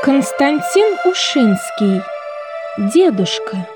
Константин Ушинский. Дедушка.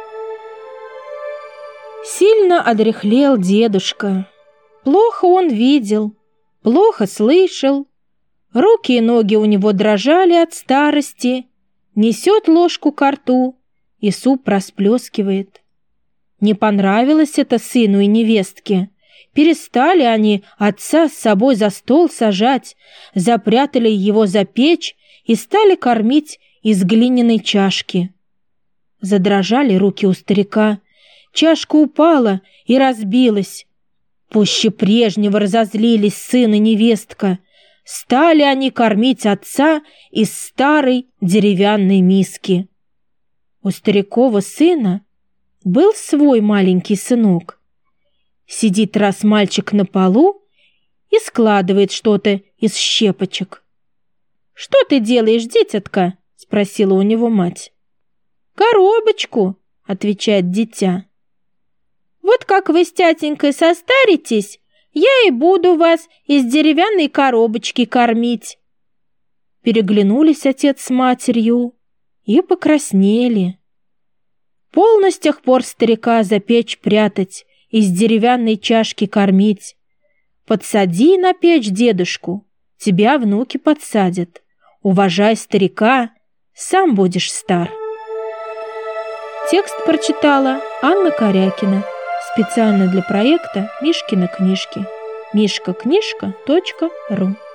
Сильно одряхлел дедушка. Плохо он видел, плохо слышал. Руки и ноги у него дрожали от старости. Несет ложку ко рту и суп расплескивает. Не понравилось это сыну и невестке. Перестали они отца с собой за стол сажать, запрятали его за печь и стали кормить из глиняной чашки. Задрожали руки у старика, чашка упала и разбилась. Пуще прежнего разозлились сын и невестка. Стали они кормить отца из старой деревянной миски. У старикова сына был свой маленький сынок. Сидит раз мальчик на полу и складывает что-то из щепочек. «Что ты делаешь, дитятка?» — спросила у него мать. «Коробочку», — отвечает дитя. «Вот как вы с тятенькой состаритесь, я и буду вас из деревянной коробочки кормить». Переглянулись отец с матерью и покраснели. Полно с тех пор старика за печь прятать, из деревянной чашки кормить. Подсади на печь дедушку, тебя внуки подсадят. Уважай старика, сам будешь стар. Текст прочитала Анна Корякина специально для проекта «Мишкины книжки». mishkaknижка.ру